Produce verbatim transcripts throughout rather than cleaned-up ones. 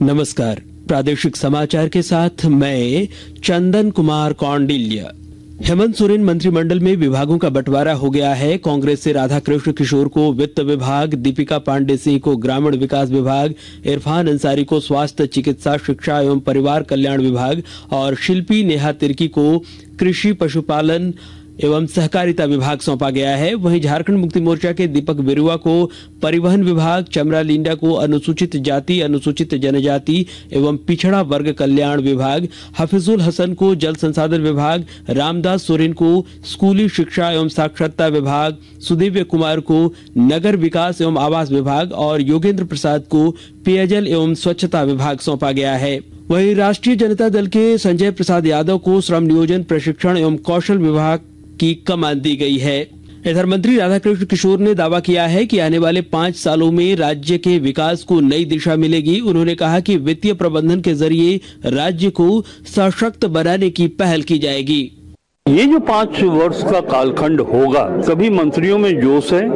नमस्कार, प्रादेशिक समाचार के साथ मैं चंदन कुमार कौंडिल्य। हेमंत सोरेन मंत्रिमंडल में विभागों का बंटवारा हो गया है। कांग्रेस से राधाकृष्ण किशोर को वित्त विभाग, दीपिका पांडे सिंह को ग्रामीण विकास विभाग, इरफान अंसारी को स्वास्थ्य, चिकित्सा, शिक्षा एवं परिवार कल्याण विभाग और शिल्पी नेहा तिर्की को कृषि, पशुपालन एवं सहकारिता विभाग सौंपा गया है। वहीं झारखंड मुक्ति मोर्चा के दीपक बिरुआ को परिवहन विभाग, चमरा लिंडा को अनुसूचित जाति, अनुसूचित जनजाति एवं पिछड़ा वर्ग कल्याण विभाग, हफीजुल हसन को जल संसाधन विभाग, रामदास सोरेन को स्कूली शिक्षा एवं साक्षरता विभाग, सुदिव्य कुमार को नगर विकास एवं आवास विभाग और योगेंद्र प्रसाद को पेयजल एवं स्वच्छता विभाग सौंपा गया है। वहीं राष्ट्रीय जनता दल के संजय प्रसाद यादव को श्रम नियोजन, प्रशिक्षण एवं कौशल विभाग की कमान दी गई है। इधर मंत्री राधाकृष्ण किशोर ने दावा किया है कि आने वाले पांच सालों में राज्य के विकास को नई दिशा मिलेगी। उन्होंने कहा कि वित्तीय प्रबंधन के जरिए राज्य को सशक्त बनाने की पहल की जाएगी। ये जो पांच वर्ष का कालखंड होगा, सभी मंत्रियों में जोश है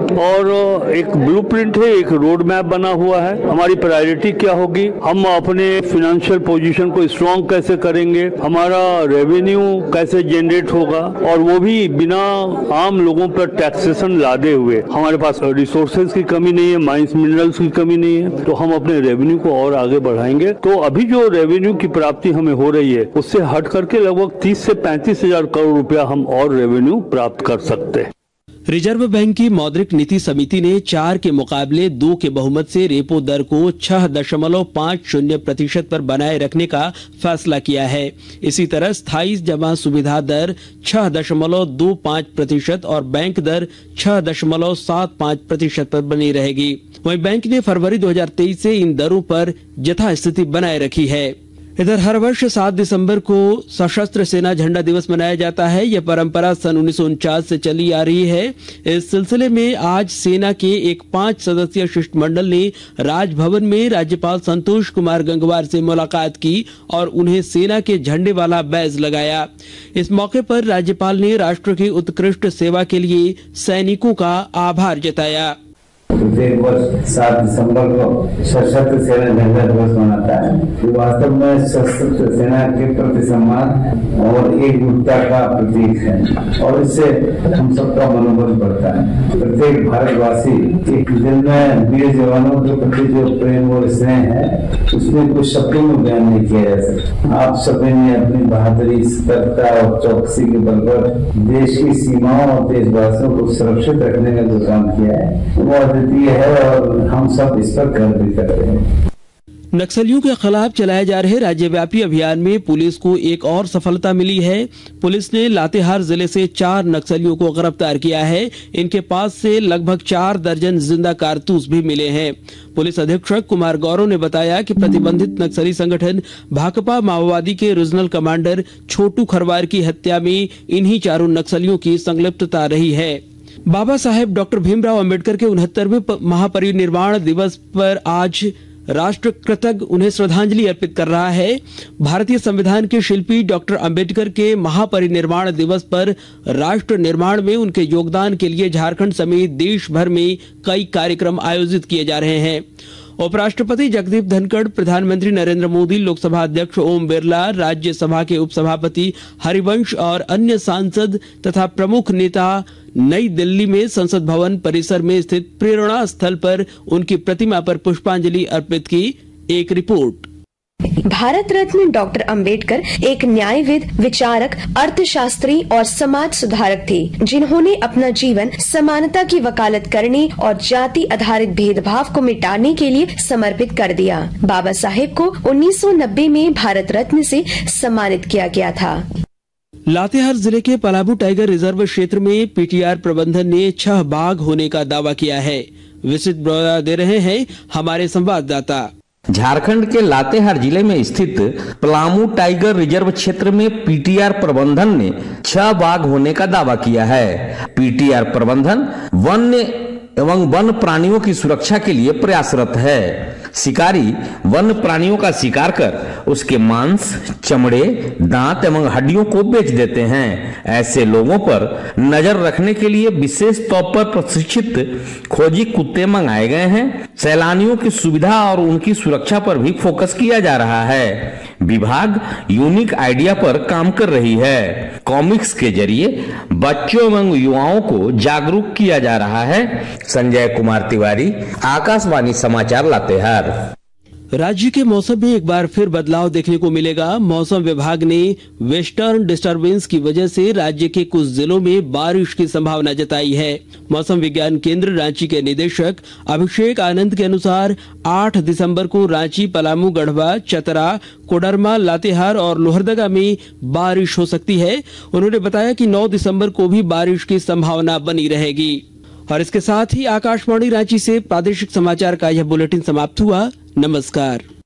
और एक ब्लूप्रिंट है, एक रोड मैप बना हुआ है। हमारी प्रायोरिटी क्या होगी, हम अपने फाइनेंशियल पोजीशन को स्ट्रांग कैसे करेंगे, हमारा रेवेन्यू कैसे जनरेट होगा और वो भी बिना आम लोगों पर टैक्सेशन लादे हुए। हमारे पास रिसोर्सेज की कमी नहीं है, माइंस मिनरल्स की कमी नहीं है, तो हम अपने रेवेन्यू को और आगे बढ़ाएंगे। तो अभी जो रेवेन्यू की प्राप्ति हमें हो रही है उससे हट करके लगभग तीस से पैंतीस हजार करोड़ रुपया हम और रेवेन्यू प्राप्त कर सकते हैं। रिजर्व बैंक की मौद्रिक नीति समिति ने चार के मुकाबले दो के बहुमत से रेपो दर को छह दशमलव पांच शून्य प्रतिशत पर बनाए रखने का फैसला किया है। इसी तरह स्थायी जमा सुविधा दर छह दशमलव दो पांच प्रतिशत और बैंक दर छह दशमलव सात पांच प्रतिशत पर बनी रहेगी। वहीं बैंक ने फरवरी दो हजार तेईस से इन दरों पर यथास्थिति बनाए रखी है। इधर हर वर्ष सात दिसंबर को सशस्त्र सेना झंडा दिवस मनाया जाता है। यह परंपरा सन उन्नीस सौ उनचास से चली आ रही है। इस सिलसिले में आज सेना के एक पांच सदस्यीय शिष्टमंडल ने राजभवन में राज्यपाल संतोष कुमार गंगवार से मुलाकात की और उन्हें सेना के झंडे वाला बैज लगाया। इस मौके पर राज्यपाल ने राष्ट्र की उत्कृष्ट सेवा के लिए सैनिकों का आभार जताया। प्रत्येक वर्ष सात दिसंबर को सशस्त्र सेना झंडा दिवस मनाता है। ये वास्तव में सशस्त्र सेना के प्रति सम्मान और एकजुटता का प्रतीक है और इससे हम सबका मनोबल बढ़ता है। प्रत्येक भारतवासी एक दिन में वीर जवानों के प्रति जो प्रेम और स्नेह है उसमें कुछ शब्दों में बयान नहीं किया जा सकता। आप सभी ने अपनी बहादुरी, सतर्कता और चौकसी के बल पर देश की सीमाओं और देशवासियों को सुरक्षित रखने का जो काम किया है वो है और हम सब इस पर गर्व भी करते हैं। नक्सलियों के खिलाफ चलाए जा रहे राज्यव्यापी अभियान में पुलिस को एक और सफलता मिली है। पुलिस ने लातेहार जिले से चार नक्सलियों को गिरफ्तार किया है। इनके पास से लगभग चार दर्जन जिंदा कारतूस भी मिले हैं। पुलिस अधीक्षक कुमार गौरव ने बताया कि प्रतिबंधित नक्सली संगठन भाकपा माओवादी के रीजनल कमांडर छोटू खरवार की हत्या में इन्हीं चारों नक्सलियों की संलिप्तता रही है। बाबा साहेब डॉक्टर भीमराव अंबेडकर के उनहत्तरवें महापरिनिर्वाण दिवस पर आज राष्ट्र कृतज्ञ उन्हें श्रद्धांजलि अर्पित कर रहा है। भारतीय संविधान के शिल्पी डॉक्टर अंबेडकर के महापरिनिर्वाण दिवस पर राष्ट्र निर्माण में उनके योगदान के लिए झारखंड समेत देश भर में कई कार्यक्रम आयोजित किए जा रहे हैं। उपराष्ट्रपति जगदीप धनखड़, प्रधानमंत्री नरेंद्र मोदी, लोकसभा अध्यक्ष ओम बिरला, राज्यसभा के उपसभापति हरिवंश और अन्य सांसद तथा प्रमुख नेता नई दिल्ली में संसद भवन परिसर में स्थित प्रेरणा स्थल पर उनकी प्रतिमा पर पुष्पांजलि अर्पित की। एक रिपोर्ट। भारत रत्न डॉक्टर अंबेडकर एक न्यायविद, विचारक, अर्थशास्त्री और समाज सुधारक थे, जिन्होंने अपना जीवन समानता की वकालत करने और जाति आधारित भेदभाव को मिटाने के लिए समर्पित कर दिया। बाबा साहेब को उन्नीस सौ नब्बे में भारत रत्न से सम्मानित किया गया था। लातेहार जिले के पलामू टाइगर रिजर्व क्षेत्र में पीटीआर प्रबंधन ने छह बाघ होने का दावा किया है। विस्तृत ब्यौरा दे रहे हैं हमारे संवाददाता। झारखंड के लातेहार जिले में स्थित पलामू टाइगर रिजर्व क्षेत्र में पीटीआर प्रबंधन ने छह बाघ होने का दावा किया है। पीटीआर प्रबंधन वन्य एवं वन प्राणियों की सुरक्षा के लिए प्रयासरत है। शिकारी वन्य प्राणियों का शिकार कर उसके मांस, चमड़े, दांत एवं हड्डियों को बेच देते हैं। ऐसे लोगों पर नजर रखने के लिए विशेष तौर पर प्रशिक्षित खोजी कुत्ते मंगाए गए हैं। सैलानियों की सुविधा और उनकी सुरक्षा पर भी फोकस किया जा रहा है। विभाग यूनिक आइडिया पर काम कर रही है। कॉमिक्स के जरिए बच्चों एवं युवाओं को जागरूक किया जा रहा है। संजय कुमार तिवारी, आकाशवाणी समाचार लातेहार। राज्य के मौसम में एक बार फिर बदलाव देखने को मिलेगा। मौसम विभाग ने वेस्टर्न डिस्टर्बेंस की वजह से राज्य के कुछ जिलों में बारिश की संभावना जताई है। मौसम विज्ञान केंद्र रांची के निदेशक अभिषेक आनंद के अनुसार आठ दिसंबर को रांची, पलामू, गढ़वा, चतरा, कोडरमा, लातेहार और लोहरदगा में बारिश हो सकती है। उन्होंने बताया कि नौ दिसंबर को भी बारिश की संभावना बनी रहेगी। और इसके साथ ही आकाशवाणी रांची से प्रादेशिक समाचार का यह बुलेटिन समाप्त हुआ। नमस्कार।